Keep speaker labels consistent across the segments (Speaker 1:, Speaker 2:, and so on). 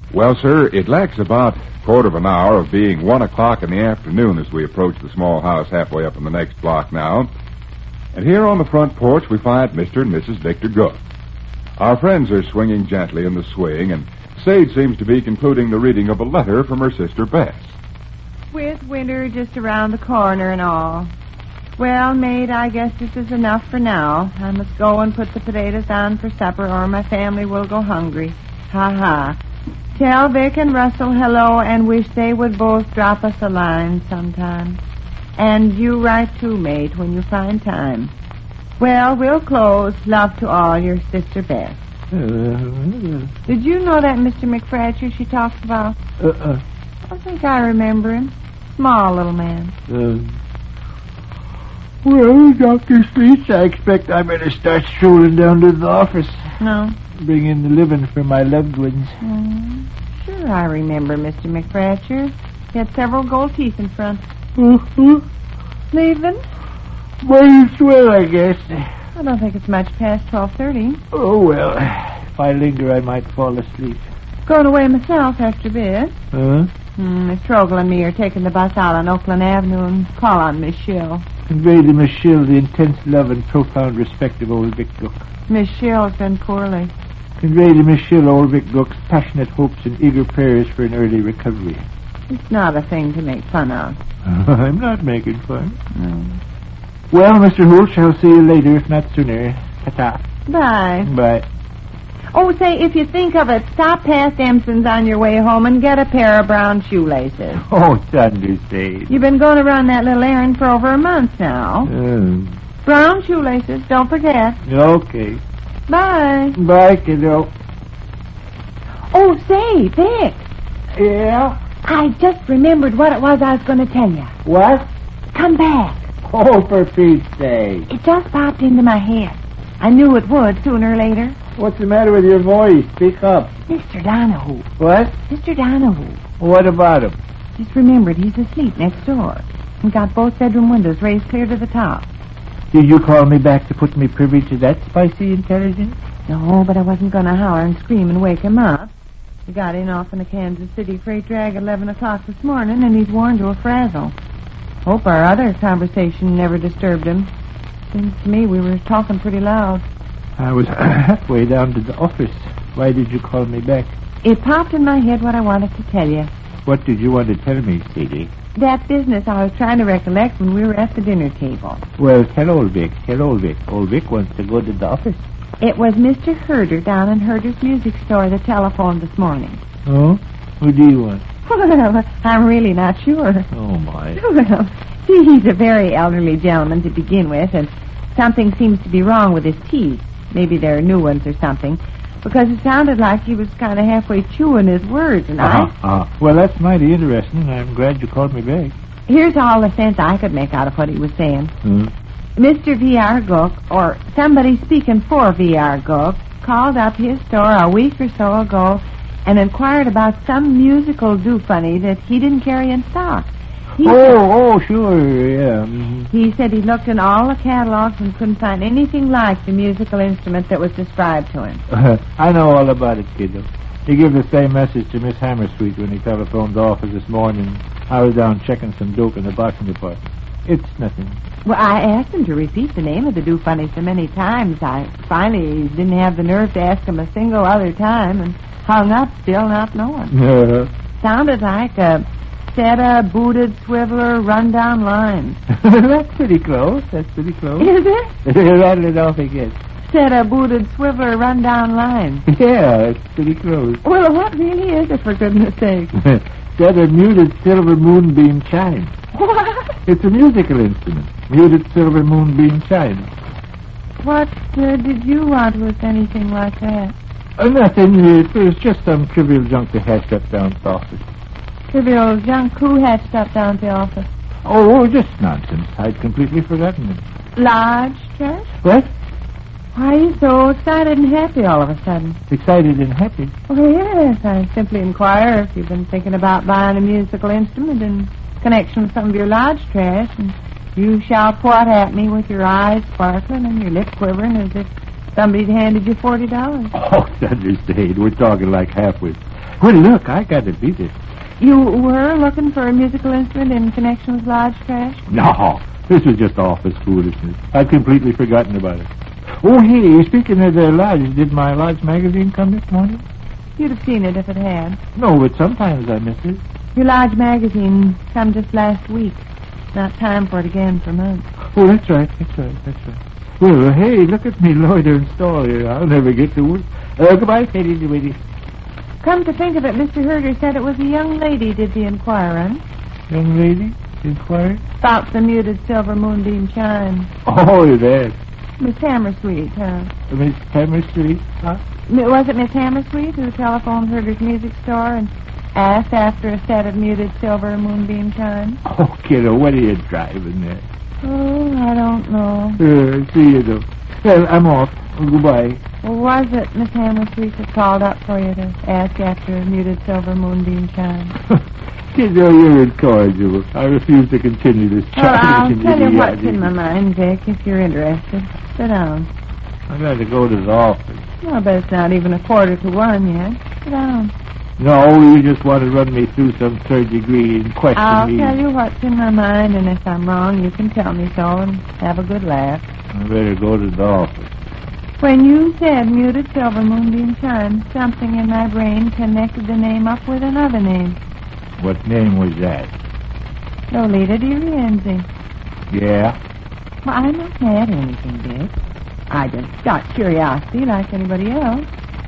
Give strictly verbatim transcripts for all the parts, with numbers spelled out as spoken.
Speaker 1: Well, sir, it lacks about a quarter of an hour of being one o'clock in the afternoon as we approach the small house halfway up in the next block now. And here on the front porch we find Mister and Missus Victor Gook. Our friends are swinging gently in the swing, and Sade seems to be concluding the reading of a letter from her sister Bess.
Speaker 2: With winter just around the corner and all. Well, maid, I guess this is enough for now. I must go and put the potatoes on for supper, or my family will go hungry. Ha ha. Tell Vic and Russell hello and wish they would both drop us a line sometime. And you write too, mate, when you find time. Well, we'll close. Love to all, your sister Bess.
Speaker 3: Uh,
Speaker 2: Did you know that Mister McFratcher she talks about?
Speaker 3: uh,
Speaker 2: I think I remember him. Small little man.
Speaker 3: uh, well, Doctor Sleets, I expect I better start strolling down to the office.
Speaker 2: No.
Speaker 3: Bring in the living for my loved ones.
Speaker 2: Mm, sure, I remember Mister McFratcher. He had several gold teeth in front.
Speaker 3: Uh-huh.
Speaker 2: Leaving?
Speaker 3: Might as well, I guess.
Speaker 2: I don't think it's much past twelve thirty.
Speaker 3: Oh, well, if I linger, I might fall asleep.
Speaker 2: Going away myself after this.
Speaker 3: Huh?
Speaker 2: Mm, Miss Trogel and me are taking the bus out on Oakland Avenue and call on Miss Schill.
Speaker 3: Convey to Miss Schill the intense love and profound respect of old Vic Gook.
Speaker 2: Miss Schill's been poorly.
Speaker 3: Convey to Miss Schill old Vic Gook's passionate hopes and eager prayers for an early recovery.
Speaker 2: It's not a thing to make fun of.
Speaker 3: I'm not making fun.
Speaker 2: No.
Speaker 3: Well, Mister Hoolch, I'll see you later, if not sooner. Ta-ta.
Speaker 2: Bye.
Speaker 3: Bye.
Speaker 2: Oh, say, if you think of it, stop past Empson's on your way home and get a pair of brown shoelaces.
Speaker 3: Oh, thunder, Sade.
Speaker 2: You've been going to run that little errand for over a month now.
Speaker 3: Uh,
Speaker 2: Brown shoelaces, don't forget.
Speaker 3: okay.
Speaker 2: Bye.
Speaker 3: Bye, kiddo.
Speaker 2: Oh, say, Vic,
Speaker 3: Yeah?
Speaker 2: I just remembered what it was I was going to tell you.
Speaker 3: What?
Speaker 2: Come back.
Speaker 3: Oh, for Pete's sake.
Speaker 2: It just popped into my head. I knew it would sooner or later.
Speaker 3: What's the matter with your voice? Speak up.
Speaker 2: Mister Donahue.
Speaker 3: What?
Speaker 2: Mister Donahue.
Speaker 3: What about him?
Speaker 2: Just remembered he's asleep next door. We got both bedroom windows raised clear to the top.
Speaker 3: Did you call me back to put me privy to that spicy intelligence?
Speaker 2: No, but I wasn't going to holler and scream and wake him up. He got in off in the Kansas City freight drag at eleven o'clock this morning, and he's worn to a frazzle. Hope our other conversation never disturbed him. Seems to me we were talking pretty loud.
Speaker 3: I was halfway down to the office. Why did you call me back?
Speaker 2: It popped in my head what I wanted to tell you.
Speaker 3: What did you want to tell me, Sadie?
Speaker 2: That business I was trying to recollect when we were at the dinner table.
Speaker 3: Well, tell old Vic. Tell old Vic. Old Vic wants to go to the office.
Speaker 2: It was Mister Herder down in Herder's Music Store that telephoned this morning.
Speaker 3: Oh? Who do you want?
Speaker 2: Well, I'm really not sure.
Speaker 3: Oh, my.
Speaker 2: Well, see, he's a very elderly gentleman to begin with, and something seems to be wrong with his teeth. Maybe they're new ones or something, because it sounded like he was kind of halfway chewing his words, and
Speaker 3: Uh-huh.
Speaker 2: I...
Speaker 3: Uh-huh. Well, that's mighty interesting. I'm glad you called me back.
Speaker 2: Here's all the sense I could make out of what he was saying.
Speaker 3: Hmm?
Speaker 2: Mister V R. Gook, or somebody speaking for V R. Gook, called up his store a week or so ago and inquired about some musical do-funny that he didn't carry in stock. He
Speaker 3: Oh,
Speaker 2: said,
Speaker 3: oh, sure, yeah. Mhm.
Speaker 2: he said he looked in all the catalogs and couldn't find anything like the musical instrument that was described to him.
Speaker 3: I know all about it, kiddo. He gave the same message to Miss Hammersweet when he telephoned the office this morning. I was down checking some dope in the boxing department. It's nothing.
Speaker 2: Well, I asked him to repeat the name of the do-funny so many times. I finally didn't have the nerve to ask him a single other time and hung up still not knowing.
Speaker 3: Uh,
Speaker 2: Sounded like a set of booted swiveler run-down lines.
Speaker 3: That's pretty close. That's pretty close.
Speaker 2: Is it?
Speaker 3: Rattle it off again.
Speaker 2: Set of booted swiveler run-down lines.
Speaker 3: Yeah, it's pretty close.
Speaker 2: Well, what really is it, for goodness sake?
Speaker 3: Set a muted silver moonbeam chime.
Speaker 2: What?
Speaker 3: It's a musical instrument. Muted silver moonbeam chime.
Speaker 2: What uh, did you want with anything like that?
Speaker 3: Uh, nothing. It was just some trivial junk to hash up down the office.
Speaker 2: Trivial junk who hatched up down to the office?
Speaker 3: Oh, just nonsense. I'd completely forgotten it.
Speaker 2: Large trash?
Speaker 3: What?
Speaker 2: Why are you so excited and happy all of a sudden?
Speaker 3: Excited and happy.
Speaker 2: Well, yes, I simply inquire if you've been thinking about buying a musical instrument in connection with some of your large trash, and you shall point at me with your eyes sparkling and your lip quivering as if somebody'd handed you forty dollars.
Speaker 3: Oh, understated. We're talking like halfwits. Well, look, I got to beat it.
Speaker 2: You were looking for a musical instrument in connection with Lodge Crash?
Speaker 3: No, this was just office foolishness. I'd completely forgotten about it. Oh, hey, speaking of the Lodge, did my Lodge magazine come this morning?
Speaker 2: You'd have seen it if it had.
Speaker 3: No, but sometimes I miss it.
Speaker 2: Your Lodge magazine come just last week. Not time for it again for months.
Speaker 3: Oh, that's right, that's right, that's right. Well, hey, look at me loitering stall here. I'll never get to work. Uh, goodbye, Sadie, Witty.
Speaker 2: Come to think of it, Mister Herder said it was a young lady did the inquiring.
Speaker 3: Young lady? Inquiring?
Speaker 2: About the muted silver moonbeam chime.
Speaker 3: Oh, that.
Speaker 2: Miss Hammersweet, huh?
Speaker 3: Miss Hammersweet, huh?
Speaker 2: Was it Miss Hammersweet who telephoned Herder's music store and asked after a set of muted silver moonbeam chime?
Speaker 3: Oh, kiddo, what are you driving there?
Speaker 2: Oh, I don't know.
Speaker 3: Uh, see you, though. Well, I'm off. Goodbye.
Speaker 2: Well, was it Miss Hammersweet that called up for you to ask after a muted silver moonbeam chime?
Speaker 3: Kiddo, you're incorrigible. I refuse to continue this
Speaker 2: Well, I'll
Speaker 3: childish
Speaker 2: tell you
Speaker 3: idiocy.
Speaker 2: what's in my mind, Vic, if you're interested. Sit down.
Speaker 3: I got to go to the office.
Speaker 2: Well, I bet it's not even a quarter to one yet. Sit down.
Speaker 3: No, you just want to run me through some third degree and question
Speaker 2: I'll
Speaker 3: me.
Speaker 2: tell you what's in my mind, and if I'm wrong, you can tell me so and have a good laugh.
Speaker 3: I better go to the office.
Speaker 2: When you said muted silver moonbeam chime, something in my brain connected the name up with another name.
Speaker 3: What name was that?
Speaker 2: Lolita Di Rienzi.
Speaker 3: Yeah?
Speaker 2: Well, I'm not mad at anything, Dick. I just got curiosity like anybody else.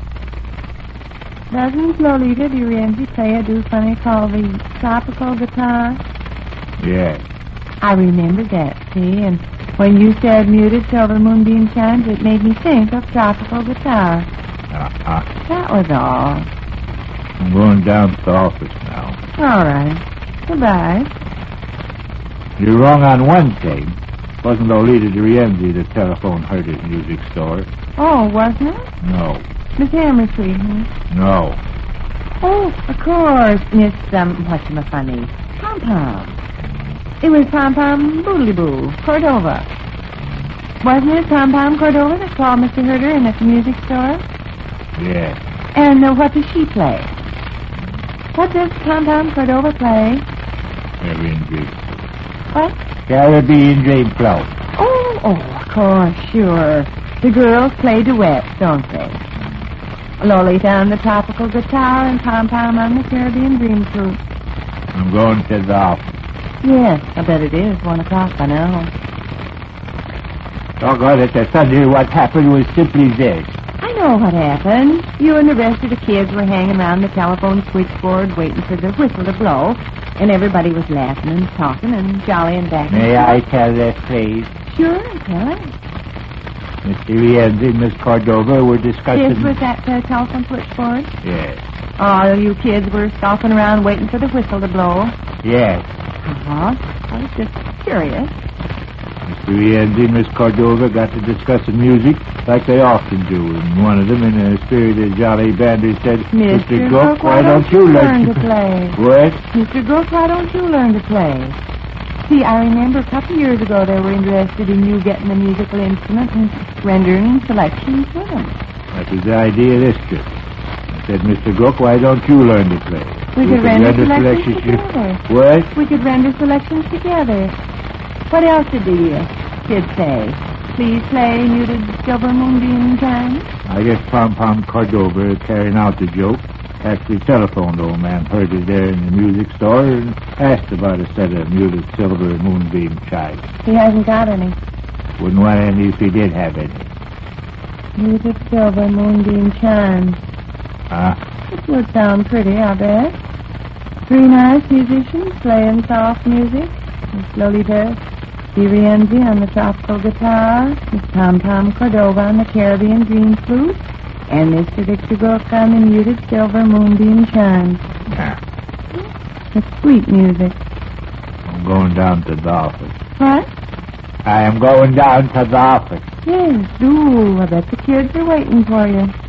Speaker 2: Doesn't Lolita Di Rienzi play a do funny called the tropical guitar?
Speaker 3: Yeah.
Speaker 2: I remembered that, see, and when you said muted silver moonbeam chimes, it made me think of tropical guitar.
Speaker 3: Uh-huh.
Speaker 2: That was all.
Speaker 3: I'm going down to the office now.
Speaker 2: All right. Goodbye.
Speaker 3: You're wrong on one thing. Wasn't Lolita Di Rienzi the telephone Herder's music store?
Speaker 2: Oh, wasn't it?
Speaker 3: No.
Speaker 2: Miss Hammersweet, huh?
Speaker 3: No.
Speaker 2: Oh, of course, Miss, um, whatchamafunny, Pom-Pom. It was Pom-Pom Boodly-Boo, Cordova. Wasn't it Pom-Pom Cordova that called Mister Herder in at the music store?
Speaker 3: Yeah.
Speaker 2: And uh, what does she play? What does Pom-Pom Cordova play?
Speaker 3: Caribbean Dream.
Speaker 2: What?
Speaker 3: Caribbean Dream Float.
Speaker 2: Oh, oh, of course, sure. The girls play duets, don't they? Lolita on the tropical guitar and Pom-Pom on the Caribbean Dream flute.
Speaker 3: I'm going to the office.
Speaker 2: Yes, I bet it is. One o'clock by now.
Speaker 3: Doggone it, the thunder, what happened was simply this.
Speaker 2: I know what happened. You and the rest of the kids were hanging around the telephone switchboard waiting for the whistle to blow, and everybody was laughing and talking and jollying back.
Speaker 3: May I tell this, please?
Speaker 2: Sure, tell it.
Speaker 3: Mister Rienzi and Miss Cordova were discussing...
Speaker 2: This was at the telephone switchboard?
Speaker 3: Yes.
Speaker 2: All you kids were stalking around waiting for the whistle to blow?
Speaker 3: Yes.
Speaker 2: Uh-huh. I was just curious.
Speaker 3: Mister Rienzi and Miss Cordova got to discussing music like they often do, and one of them, in a spirited jolly banter, said,
Speaker 2: Mister
Speaker 3: Gook, why don't you
Speaker 2: learn
Speaker 3: to...
Speaker 2: to play?
Speaker 3: What?
Speaker 2: Mister Gook, why don't you learn to play? See, I remember a couple years ago they were interested in you getting a musical instrument and rendering selections with them.
Speaker 3: That was the idea of this trip. I said, Mister Gook, why don't you learn to play?
Speaker 2: We, we could render, render selections, selections together.
Speaker 3: What?
Speaker 2: We could render selections together. What else did the uh, kids say? Please play muted silver moonbeam chime?
Speaker 3: I guess Pom-Pom Cordova, carrying out the joke, actually telephoned old man Herder there in the music store and asked about a set of muted silver moonbeam chimes.
Speaker 2: He hasn't got any.
Speaker 3: Wouldn't want any if he did have any.
Speaker 2: Muted silver moonbeam chimes.
Speaker 3: Huh?
Speaker 2: It would sound pretty, I bet. Three nice musicians playing soft music. Miss Lolita Di Rienzi on the tropical guitar, Miss Pom-Pom Cordova on the Caribbean Dream flute, and Mister Victor Gook on the muted silver moonbeam chimes.
Speaker 3: Yeah.
Speaker 2: It's sweet music.
Speaker 3: I'm going down to the office.
Speaker 2: What?
Speaker 3: I am going down to the office.
Speaker 2: Yes, do. I bet the kids are waiting for you.